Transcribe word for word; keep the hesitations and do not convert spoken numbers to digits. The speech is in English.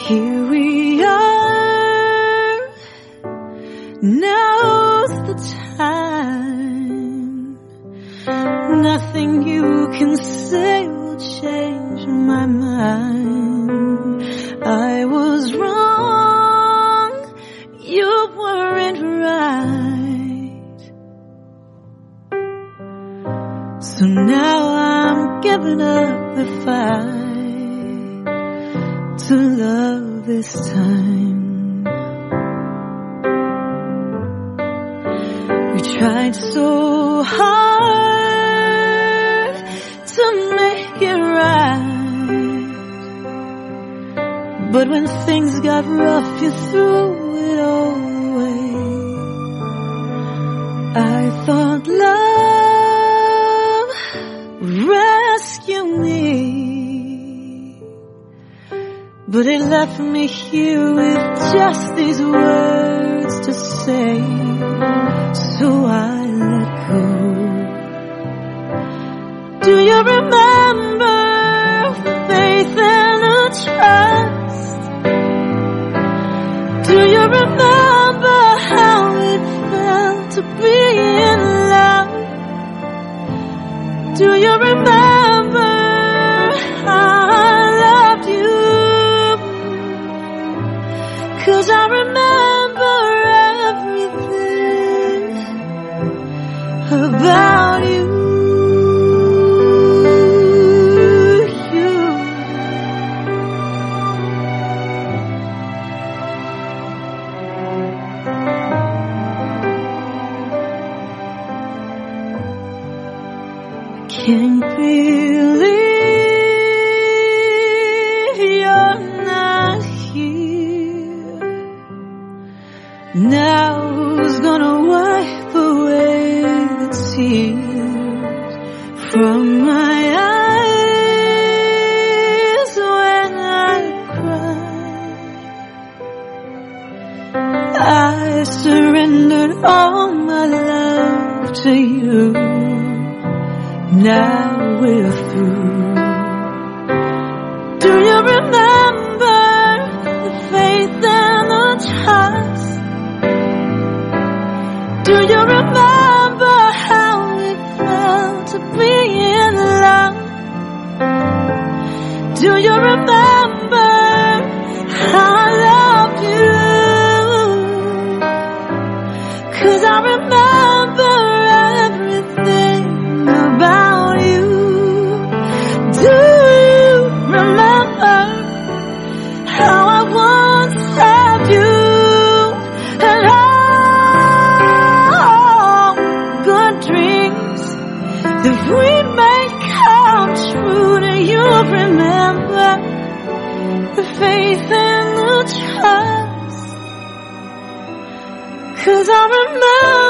Here we are, now's the time. Nothing you can say will change my mind. I was wrong, you weren't right. So now I'm giving up the fight to love this time. We tried so hard to make it right, but when things got rough, you threw it all away. I thought love would rescue me, but it left me here with just these words to say. So I let go. Do you remember faith and the trust? Do you remember how it felt to be in love? Do you remember how I loved you? 'Cause I remember everything about you. You. Can't believe you're not here. Now who's gonna wipe away the tears from my eyes when I cry? I surrendered all my love to you. Now we're through. Do you remember the faith and the trust? Do you remember how it felt to be in love? Do you remember how I loved you? 'Cause I remember everything about you. Do you remember how I once loved you? And all good dreams that we made come true. Do you remember the faith and the trust? 'Cause I remember